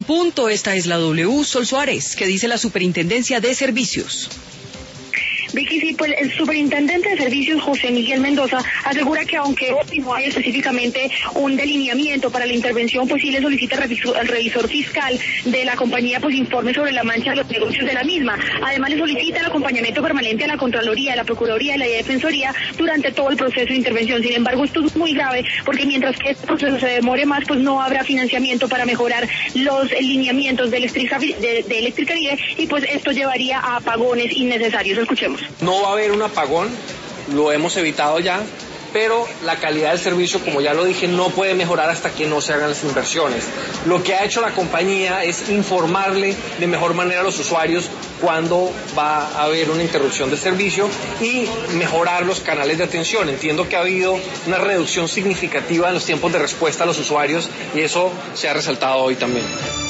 punto. Esta es la W. Sol Suárez, ¿qué dice la Superintendencia de Servicios? Vicky, sí, pues el superintendente de servicios, José Miguel Mendoza, asegura que aunque hoy no hay específicamente un delineamiento para la intervención, pues sí le solicita al revisor fiscal de la compañía pues informe sobre la mancha de los negocios de la misma. Además le solicita el acompañamiento permanente a la Contraloría, a la Procuraduría y a la Defensoría durante todo el proceso de intervención. Sin embargo, esto es muy grave porque mientras que este proceso se demore más, pues no habrá financiamiento para mejorar los lineamientos de Electricaribe y pues esto llevaría a apagones innecesarios. Escuchemos. No va a haber un apagón, lo hemos evitado ya, pero la calidad del servicio, como ya lo dije, no puede mejorar hasta que no se hagan las inversiones. Lo que ha hecho la compañía es informarle de mejor manera a los usuarios cuando va a haber una interrupción de servicio y mejorar los canales de atención. Entiendo que ha habido una reducción significativa en los tiempos de respuesta a los usuarios y eso se ha resaltado hoy también.